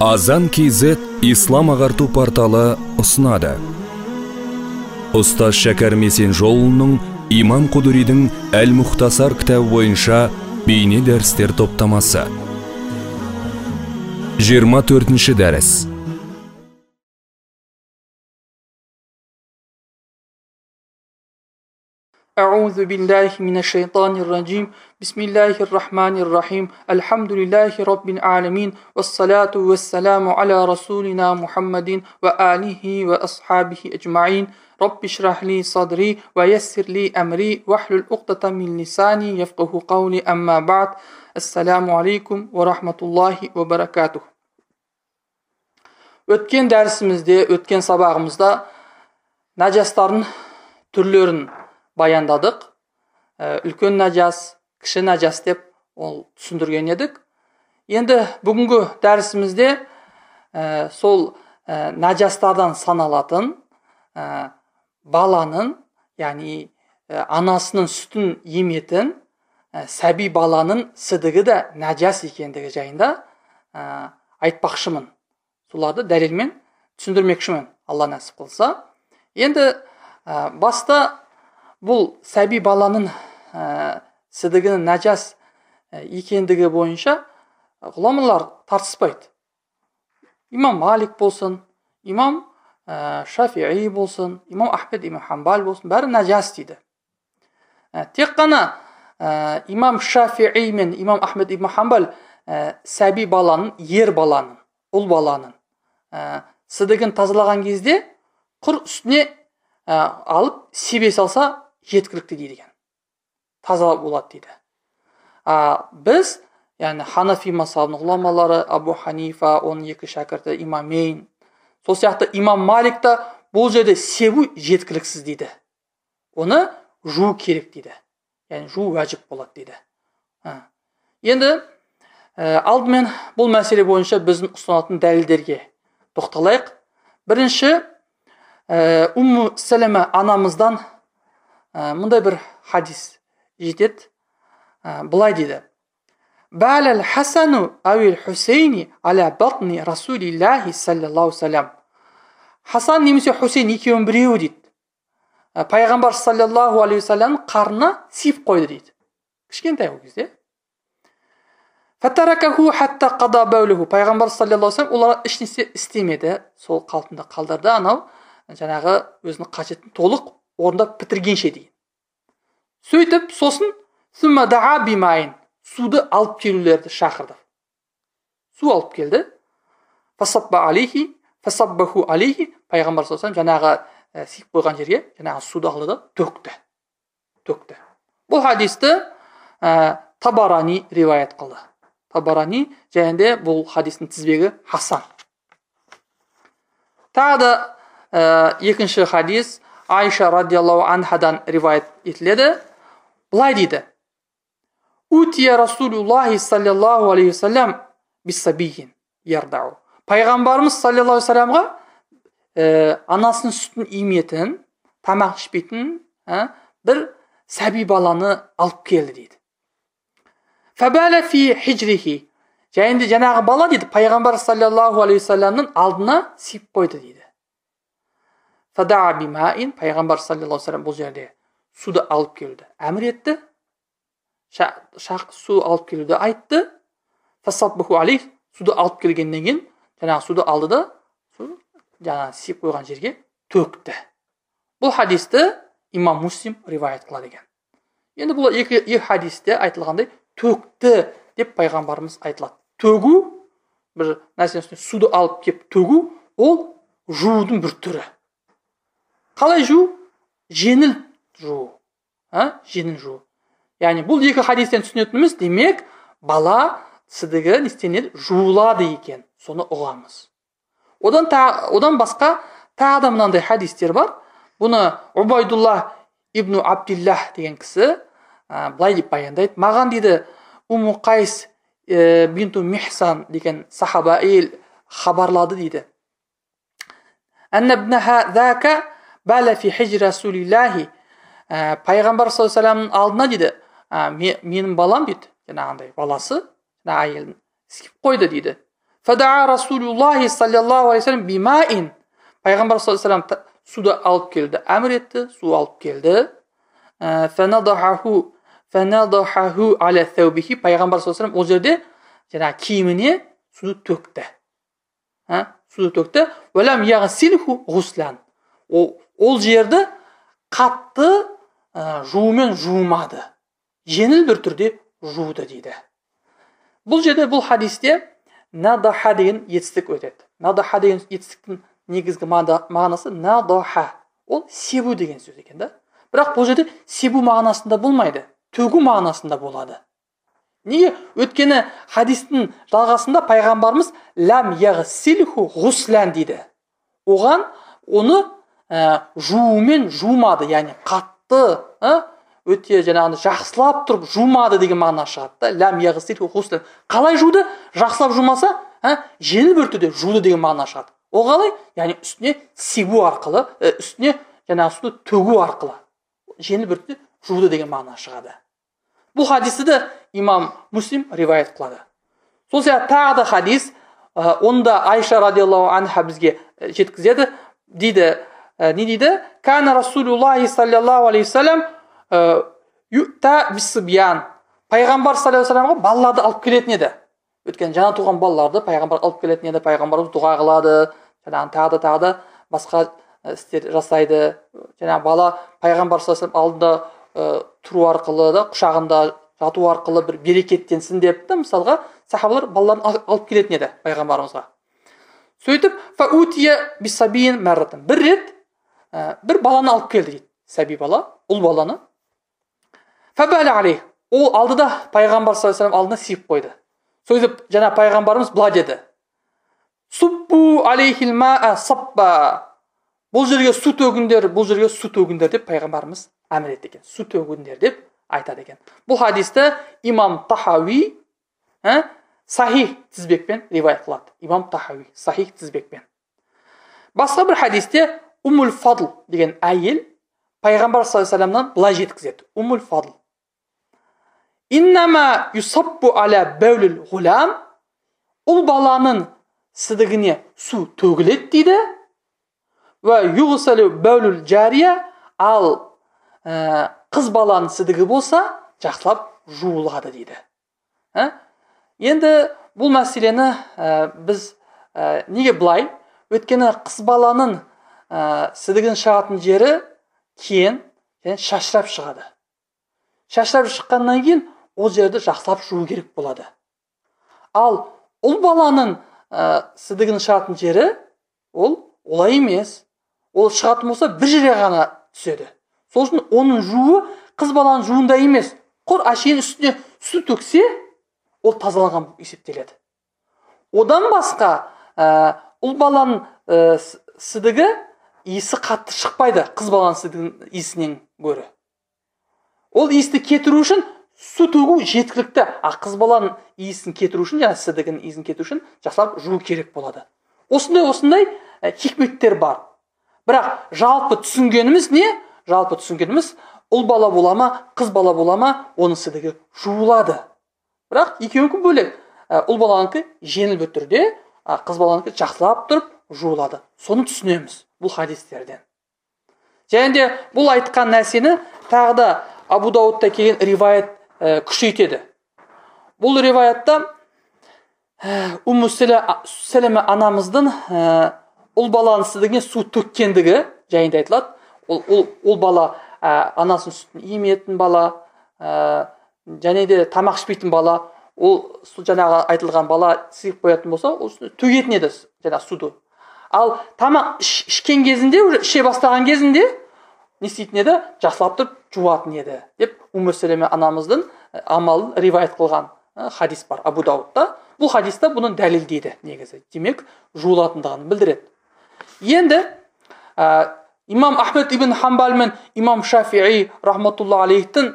Азан KZ ислам ағарту порталы ұсынады. Ұстаз Шәкәр Месенжолұлының Имам Құдыридің Әл-Мұхтасар кітабы бойынша бейне дәрістер топтамасы. 24-ші дәріс. أعوذ بالله من الشيطان الرجيم بسم الله الرحمن الرحيم الحمد لله رب العالمين والصلاة والسلام على رسولنا محمد وآله وأصحابه أجمعين رب اشرح لي صدري ويسر لي أمري واحلل عقدة من لساني يفقه قولي أما بعد السلام عليكم ورحمة الله وبركاته. Өткен дәрісімізде, өткен сабағымызда najastардың түрлерін баяндадық. Үлкен najас, кіші najас деп ол түсіндірген едік. Енді бүгінгі дәрісімізде сол najастардан саналатын баланың, яғни анасының сүтін еметін сәби баланың сыдығы да najас екендігі жайында айтпақшымын. Соларды дәлелмен түсіндірмекшімін, Алла нәсіп қылса. Енді баста бұл сәби баланың сыдығының najас екендігі бойынша ғұламалар тартыспайды. Имам Малик болсын, имам Шафиғи болсын, имам Ахмед ибн Хамбал болсын, бәрі najас дейді. Тек қана имам Шафиғи мен имам Ахмед ибн Хамбал сәби баланың, ер баланың, ұл баланың сыдығын тазалаған кезде құр үстіне алып себе салса жеткілікті дейді екен. Таза болады дейді. Біз, яғни Ханафи мазхабының ғұламалары, Абу Ханифа, оның екі шәкірті имамейн, сол сияқты имам Малик та бұл жерде себу жеткіліксіз дейді. Оны жуу керек дейді. Яғни жуу уәжіп болады дейді. Енді алдымен бұл мәселе бойынша біздің ұстанатын дәлелдерге тоқталайық. Бірінші, Умму Сәләмә анамыздан мұндай бір хадис жетеді. Бұлай дейді: Бәләл Хасану әуел Хусейни аля батни Расулиллахи саллаллаху салям. Хасан немесе Хусейн екеуін біреуі дейді. Пайғамбар саллаллаху алейхи салям қарнына сиіп қойды дейді. Кішкентай ол кезде. Фаттаракаху хатта қада бәулуху. Пайғамбар саллаллаху салям олар ешнәрсе істемеді, сол қалпында қалдырды, анау жаңағы өзінің қажетін толық орындап бітіргенше дейді. Сөйтіп, сосын сүмма да'a бимайын, суды алып келулерді шақырды. Су алып келді. Фасабба алейхи, фасаббаху алейхи. Пайғамбар саллаллаху салям жаңағы сиіп қойған жерге жаңағы суды алды да төкті. Бұл хадисті Табарани риваят қылды. Табарани және бұл хадистің тізбегі Хасан. Тағы да екінші хадис Айша радиаллаху анхадан риваят етіледі. Бұлай дейді: Утия Расулуллахи саллаллаху алейхи салям биссабийин ярдау. Пайғамбарымыз саллаллаху алейхи салямға анасының сүтін еметін, тамақ ішпейтін бір сәби баланы алып келді дейді. Фабала фи хижрихи. Және жаңағы бала дейді, пайғамбар саллаллаху алейхи салямның алдына сиіп қойды дейді. Фада'a бимаин. Пайғамбар саллаллаху алейхи салям бұл жерде суды алып келуді әмір етті. Су алып келуді айтты. Фасаббаху алейх. Суды алып келгеннен кейін жаңағы суды алды да жаңағы сиіп қойған жерге төкті. Бұл хадисті имам Муслим риваят қылады екен. Енді бұл екі хадисте айтылғандай төкті деп пайғамбарымыз айтылады. Төгу, бір нәрсені суды алып кеп төгу, ол жуудың бір түрі. Қалай жуу? Жеңіл жуу. Жеңіл жуу. Яғни бұл екі хадистен түсінетініміз, демек бала сыдығы нестенеді? Жуылады екен. Соны ұғамыз. Одан басқа тағы да мынандай хадистер бар. Бұны Убайдулла ибн Абдиллах деген кісі былай деп баяндайды. Маған дейді Умму Қайс бинту Михсан деген сахаба әйел хабарлады дейді. Анна ибнаха зака бала фи хижри Расулиллахи. Пайғамбар саллаллаху алейхи саламның алдына дейді, менің балам дейді, жаңағындай баласы, әйелін сиіп қойды дейді. Фадаа Расулуллахи саллаллаху алейхи вассалам бимаин. Пайғамбар саллаллаху алейхи вассалам суды алып келді, әмір етті, су алып келді. Фанадахаху аля тәубихи. Пайғамбар саллаллаху алейхи вассалам ол жерде жаңағы киіміне суды төкті. Суды төкті. Валам яғсилху ғуслан. Ол жерді қатты жуумен жуымады. Жеңіл бір түрде жуды дейді. Бұл жерде, бұл хадисте надаха деген етістік өтеді. Надаха деген етістіктің негізгі мағынасы надаха. Ол себу деген сөз екен да. Бірақ бұл жерде себу мағынасында болмайды, төгу мағынасында болады. Неге? Өткені хадистің жалғасында пайғамбарымыз лам яғсилху ғуслан дейді. Оған оны жуумен жумады, яғни қатты, өте жаңағы жақсылап тұрып жумады деген мағына шығады. Лам яғсилху ғуслан. Қалай жуды? Жақсылап жумаса, жеңіл бір түрде жуды деген мағына шығады. Ол қалай? Яғни үстіне себу арқылы, үстіне жаңағы суды төгу арқылы жеңіл бір түрде жуды деген мағына шығады. Бұл хадисті де имам Муслим ривайет қылады. Сол сияқты тағы да хадис, онда Айша радиаллаху анха бізге жеткізеді. Дейді, не дейді? Кана Расулуллахи саллаллаху алейхи вассалам юта бисбиян. Пайғамбар саллаллаху алейхи вассаламға балаларды алып келетін еді. Өткен жаңа туған балаларды пайғамбар алып келетін еді. Пайғамбарымыз дұға қылады, жаңағы тағы да басқа істер жасайды. Жаңағы бала пайғамбар саллаллаху алейхи вассалам алдында тұру арқылы да, құшағында жату арқылы бір берекеттенсін деп та, мысалға сахабалар балаларын алып келетін еді пайғамбарымызға. Сөйтіп фаутия бисабин маррatan. Бір рет бір баланы алып келді дейді. Сәби бала, ұл баланы. Фабала алейх. Ол алды да пайғамбар саллаллаху алейхи вассалам алдына сипіп қойды. Сөйтіп жаңа пайғамбарымыз былай деді. Суббу алейхил маа сабба. Бұл жерге су төгіңдер, бұл жерге су төгіңдер деп пайғамбарымыз әмір етті екен. Су төгіңдер деп айтады екен. Бұл хадисті имам Тахауи сахих тізбекпен ривайет қылады. Имам Тахауи сахих тізбекпен. Басқа бір хадисте Уммул Фадл деген әйел пайғамбар саллаллаху алейхи вассаламнан былай жеткізеді. Уммул Фадл. Иннама юсаббу аля баулил ғулам. Ұл баланың сыдығына су төгіледі дейді. Ва юғсалу баулил жария. Ал қыз баланың сыдығы болса жақсылап жуылады дейді. Енді бұл мәселені біз неге былай? Өткені қыз баланың сыдығын шығатын жері кейін шашырап шығады. Шашырап шыққаннан кейін ол жерді жақсылап жуу керек болады. Ал ұл баланың сыдығын шығатын жері ол олай емес. Ол шығатын болса бір жерге ғана түседі. Сол үшін оның жуы қыз баланың жуында емес. Құр әшейін үстіне су төксе, ол тазаланған есептеледі. Одан басқа ұл баланың сыдығы иісі қатты шықпайды қыз баланың сыдығының иісінен гөрі. Ол иісті кетіру үшін су төгу жеткілікті. Қыз баланың иісін кетіру үшін, жаңа сыдығының иісін кетіру үшін жақсылап жуу керек болады. Осындай хикметтер бар. Бірақ жалпы түсінгеніміз не? Жалпы түсінгеніміз ұл бала бола ма, қыз бала бола ма, оның сыдығы жуылады. Бірақ екеуінікі бөлек. Ұл баланыкі жеңіл бір түрде, қыз баланыкі жақсылап тұрып жуылады. Соны түсінеміз бұл хадистерден. Және де бұл айтқан нәрсені тағы да Абу Даудта келген ривайет күшейтеді. Бұл риваятта Умму Салама анамыздың ұл баланың сыдығына су төккендігі жайында айтылады. Ол бала анасының сүтін еметін бала, және де тамақ ішпейтін бала, ол жаңағы айтылған бала сыйып қоятын болса, ол төгетін еді жаңағы суды. Ал тамақ ішкен кезінде, іше бастаған кезінде не істейтін еді? Жақсылап тұрып жуатын еді деп Умму Салама анамыздың амалын ривайет қылған хадис бар Абу Даудта. Бұл хадисте бұның дәлелдейді негізі. Демек, жуылатындығын білдіреді. Енді имам Ахмед ибн Хамбал мен имам Шафии рахматулла алейхтің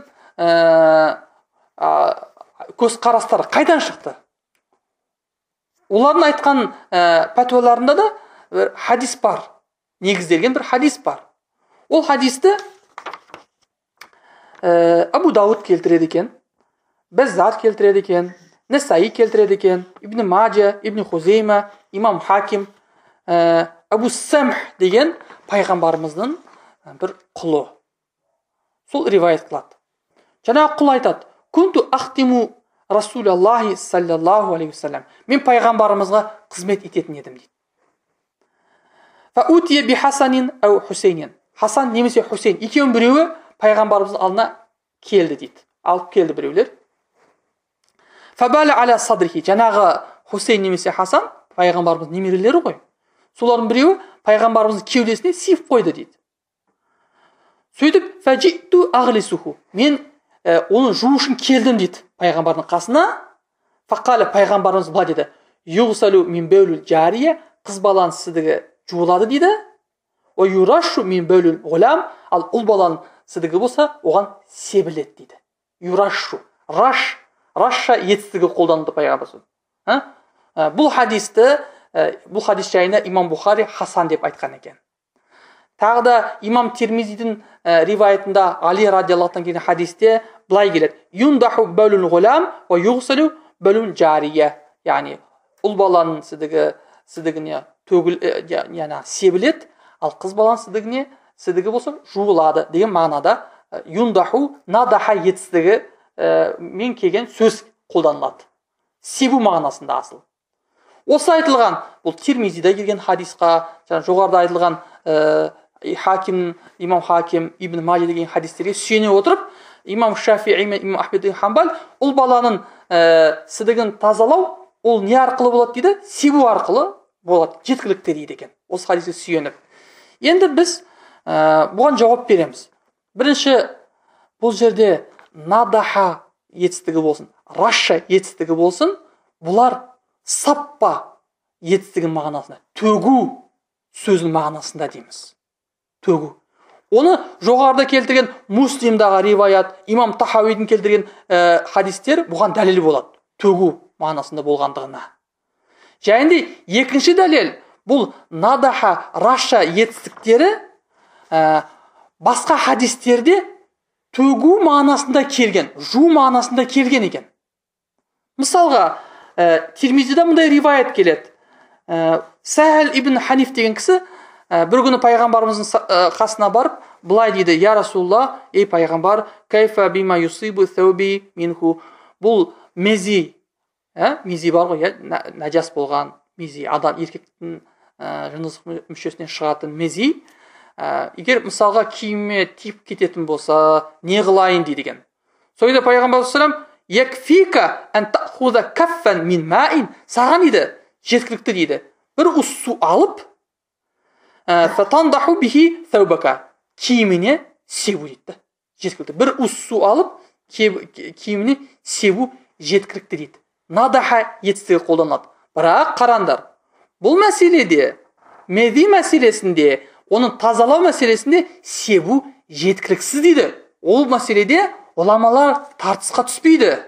көзқарастары қайдан шықты? Олардың айтқан пәтуаларында да бір хадис бар, негізделген бір хадис бар. Ол хадисті Абу Дауд келтіреді екен, Бәззар келтіреді екен, Насаи келтіреді екен, Ибн Маджа, Ибн Хузейма, имам Хаким, Абу Самх деген пайғамбарымыздың бір құлы. Сол ривайет қылады. Жаңағы құл айтады: "Кунту ахтиму Расулаллахи саллаллаху алейхи вассалам." Мен пайғамбарымызға қызмет ететін едім дейді. Фаутия би Хасанин ау Хусейнин. Хасан немесе Хусейн екеуінің біреуі пайғамбарымыздың алдына келді дейді. Алып келді біреулер. Фабала аля садрихи. Жаңағы Хусейн немесе Хасан пайғамбарымыздың немерелері ғой. Солардың біреуі пайғамбарымыздың кеудесіне сиіп қойды дейді. Сөйтіп фажиту агhlисуху. Мен оны жуу үшін келдім дейді пайғамбардың қасына. Фақала пайғамбарымыз былай деді: "Юғсалу мин баулул жария." Қыз баланың сідігі жуылады дейді. "О юрашу мин баулул ғулам." Ал ұл баланың сідігі болса, оған себіледі дейді. Юрашу. Раша етістігі қолданылды пайғамбар. Бұл хадис жайында имам Бухари Хасан деп айтқан екен. Тағы да имам Тирмизидің риваятында Али радиаллаху келген хадисте былай келеді: "Юндаху баулул ғулам ва юғсалу баулул жария." Яғни ұл баланың сідігіне себіледі, ал қыз баланың сідігі болса жуылады деген мағынада юндаху надаха етістігі мен келген сөз қолданылады. Себу мағынасында асыл. Осы айтылған, бұл Тирмизиде келген хадисқа, жоғарыда айтылған имам Хаким, Ибн Маджа деген хадистерге сүйене отырып, имам Шафиғи мен имам Ахмед бин Хамбал ұл баланың сідігін тазалау, ол не арқылы болады дейді? Себу арқылы болады, жеткілікті дейді екен. Осы хадиске сүйеніп. Енді біз бұған жауап береміз. Бірінші, бұл жерде надаха етістігі болсын, раша етістігі болсын, бұлар саппа етістігін мағынасында, төгу сөздің мағынасында дейміз. Төгу. Оны жоғарыда келтірген Муслимдағы риваят, имам Тахауидің келтірген хадистер бұған дәлел болады. Төгу мағынасында болғандығына. Және екінші дәлел, бұл надаха, раша етістіктері басқа хадистерде төгу мағынасында келген, жу мағынасында келген екен. Мысалға, Тирмизиде мұндай риваят келеді. Сахал ибн Ханиф деген кісі бір күні пайғамбарымыздың қасына барып, былай дейді: "Я Расулалла, ей пайғамбар, кайфа бима юсибу thawbi минху." Бұл мези, мези бар ғой, нәжас болған мези, адам еркектің жыныстық мүшесінен шығатын мези. Егер мысалға киімге тиіп кететін болса, не қылайын дейді екен. Сөйде пайғамбар саллаллаху "Якфика ан таъхуза каффан мин маин." Саған дейді, жеткілікті дейді, бір уыс су алып, фатандаху бихи thawbaka. Киіміне себу дейді. Жеткілікті. Бір уыс су алып, киіміне себу жеткілікті дейді. Надаха етістігі қолданылады. Бірақ қараңдар, бұл мәселеде, мези мәселесінде, оның тазалау мәселесінде себу жеткіліксіз дейді. Ол мәселеде ғұламалар тартысқа түспейді.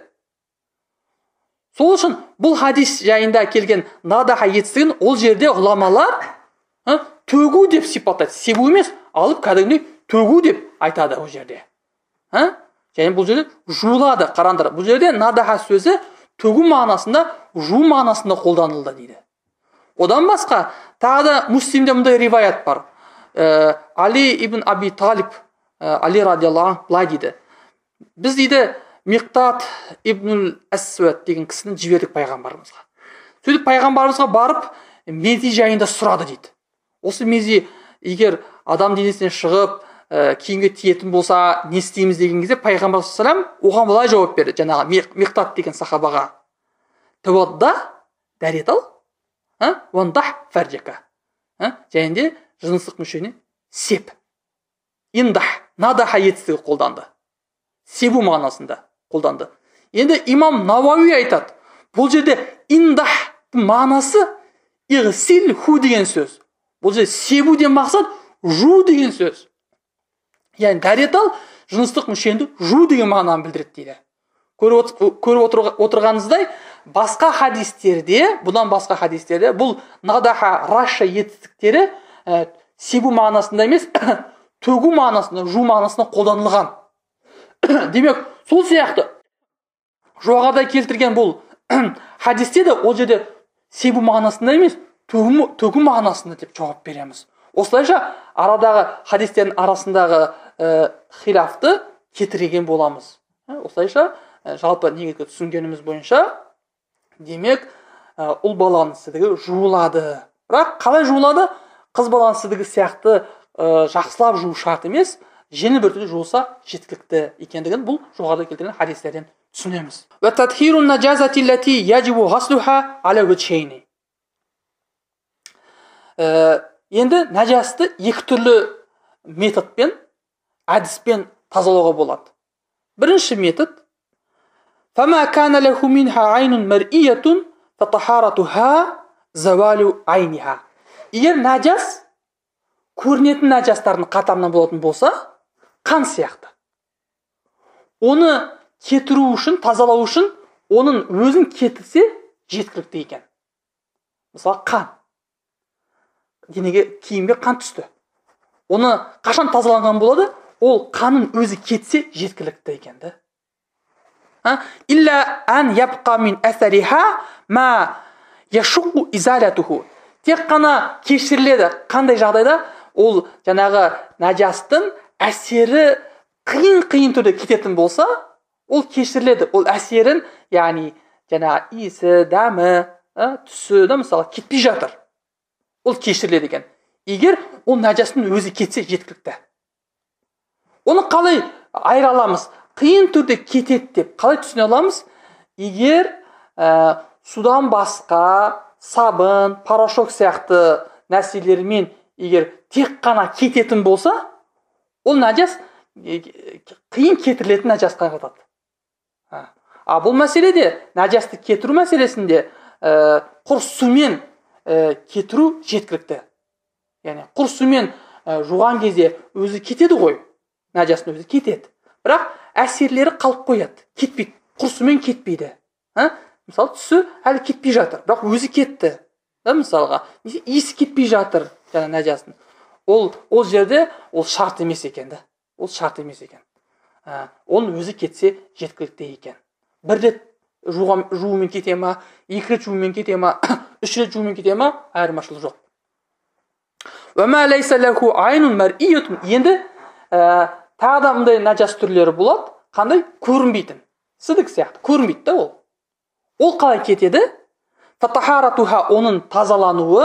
Сол үшін бұл хадис жайында келген надаха етістігін ол жерде ғұламалар төгу деп сипаттайды. Себу емес, алып кәдімгідей төгу деп айтады ол жерде. Және бұл жерде жуылады. Қараңдар, бұл жерде надаха сөзі төгу мағынасында, жу мағынасында қолданылды дейді. Одан басқа, тағы да Муслимде мұндай риваят бар. Али ибн Аби Талиб, Али радиаллаху былай дейді: "Біз дейді Миқтат ибн Асвад деген кісіні жібердік пайғамбарымызға. Сөйтіп пайғамбарымызға барып мези жайында сұрады дейді. Осы мези егер адам денесінен шығып, киімге тиетін болса, не істейміз деген кезде пайғамбар саллаллаху алейхи оған былай жауап берді. Жаңағы Миқтат деген сахабаға: "Тавадда, дәрет ал, вандах фарджака." Және де жыныстық мүшені сеп. Индах, надаха етістігі қолданды. Себу мағынасында қолданды. Енді имам Науауи айтады, бұл жерде индах мағынасы игсилху деген сөз. Бұл жерде себу деген мақсат жу деген сөз. Яғни дәрет ал, жыныстық мүшені жу деген мағынаны білдіреді дейді. Көріп отырғаныңыздай, басқа хадистерде, бұдан басқа хадистерде бұл надаха, раша етістіктері себу мағынасында емес, төгу мағынасында, жу мағынасында қолданылған. Демек, сол сияқты жоғарыда келтірген бұл хадисте де ол жерде себу мағынасында емес, төгу мағынасында деп жауап береміз. Осылайша арадағы хадистердің арасындағы хилафты кетірген боламыз. Осылайша жалпы негізгі түсінгеніміз бойынша, демек ұл баланың сідігі жуылады. Бірақ қалай жуылады? Қыз баланың сідігі сияқты жақсылап жуу шарт емес, жеңіл бір түрде жуылса жеткілікті екендігін бұл жоғарыда келтірген хадистерден түсінеміз. Ва татхирун наджазати лати яджибу ғаслуха аля вачхейни. Енді нәжасты екі түрлі методпен, әдіспен тазалауға болады. Бірінші метод: фама кана лаху минха айнун мар'iятун фатахаратуха завалу айниха. Егер нәжас көрінетін нәжастардың қатарынан болатын болса, қан сияқты, оны кетіру үшін, тазалау үшін оның өзін кетірсе жеткілікті екен. Мысалы, қан, денеге, киімге қан түсті, оны қашан тазаланған болады? Ол қанын өзі кетсе жеткілікті екенді. Илля ан ябқа мин әсәриха ма яшуқу изалятуху. Тек қана кешіріледі. Қандай жағдайда? Ол жаңағы нәжастың әсері қиын түрде кететін болса, ол кешіріледі. Ол әсерін, яғни жаңағы иісі, дәмі, түсі да мысалы кетпей жатыр. Ол кешіріледі екен. Егер ол нәжастың өзі кетсе жеткілікті. Оны қалай айыра аламыз? Қиын түрде кетеді деп қалай түсіне аламыз? Егер судан басқа сабын, порошок сияқты нәрселермен егер тек қана кететін болса, ол нәжас қиын кетірілетін нәжасқа жатады. Бұл мәселеде, нәжасты кетіру мәселесінде құр сумен кетіру жеткілікті. Яғни құр сумен жуған кезде өзі кетеді ғой, нәжастың өзі кетеді. Бірақ әсерлері қалып қояды, кетпейді, құр сумен кетпейді. Мысалы, түсі әлі кетпей жатыр, бірақ өзі кетті. Мысалға, иісі кетпей жатыр жаңа нәжастың. Ол жерде ол шарт емес екен. Ол шарт емес екен. Оның өзі кетсе жеткілікті екен. Бір рет жуумен кете ма, екі рет жуумен кете ма, үш рет жуумен кете ма, айырмашылық жоқ. Уәмә ләйсә ләху айнун мар'iятун. Енді тағы да мындай нәжас түрлері болады. Қандай? Көрінбейтін. Сідік сияқты көрінбейді да ол. Ол қалай кетеді? Фатахаратуха, оның тазалануы,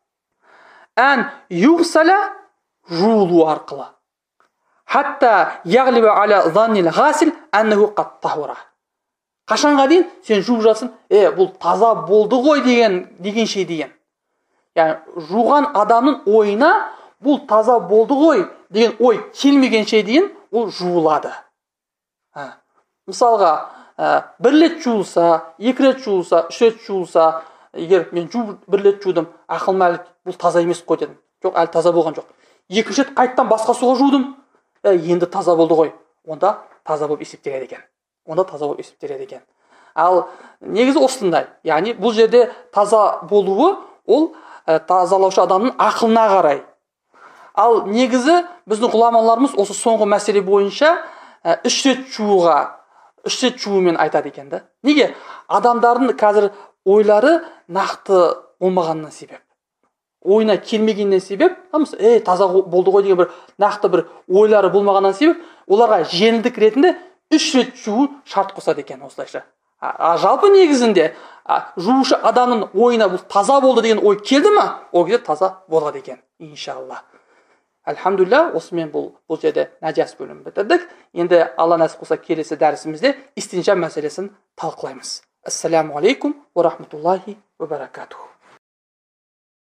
ән юғсала, жуылу арқылы. Хатта яғлиба аля заннил ғасил әннігу қаттахура. Қашанға дейін сен жуып жатсың, бұл таза болды ғой дегенше деген. Яғни жуған адамның ойына бұл таза болды ғой деген ой келмегенше дейін ол жуылады. Мысалға, бір рет жуылса, екі рет жуылса, үш рет жуылса, егер мен бір рет жудым, ақылым әлі бұл таза емес қой дедім. Жоқ, әлі таза болған жоқ. Екінші рет қайттан басқа суға жудым, енді таза болды ғой. Онда таза болып есептеледі екен. Ал негізі осындай. Яғни бұл жерде таза болуы ол тазалаушы адамның ақылына қарай. Ал негізі біздің ғұламаларымыз осы соңғы мәселе бойынша үш рет жуумен айтады екен да. Неге? Адамдардың қазір ойлары нақты болмағаннан себеп. Ойына келмегеннен себеп, таза болды ғой деген бір нақты бір ойлары болмағаннан себеп, оларға жеңілдік ретінде үш рет жуу шарт қосады екен осылайша. Жалпы негізінде жуушы адамның ойына бұл таза болды деген ой келді ма, ол кезде таза болады екен, иншалла. Әлхамдулилля, осымен бұл жерде нәжас бөлімін бітірдік. Енді Алла нәсіп қылса келесі дәрісімізде истинжа мәселесін талқылаймыз. Ассаламу алейкум ва рахматуллахи ва баракатуху.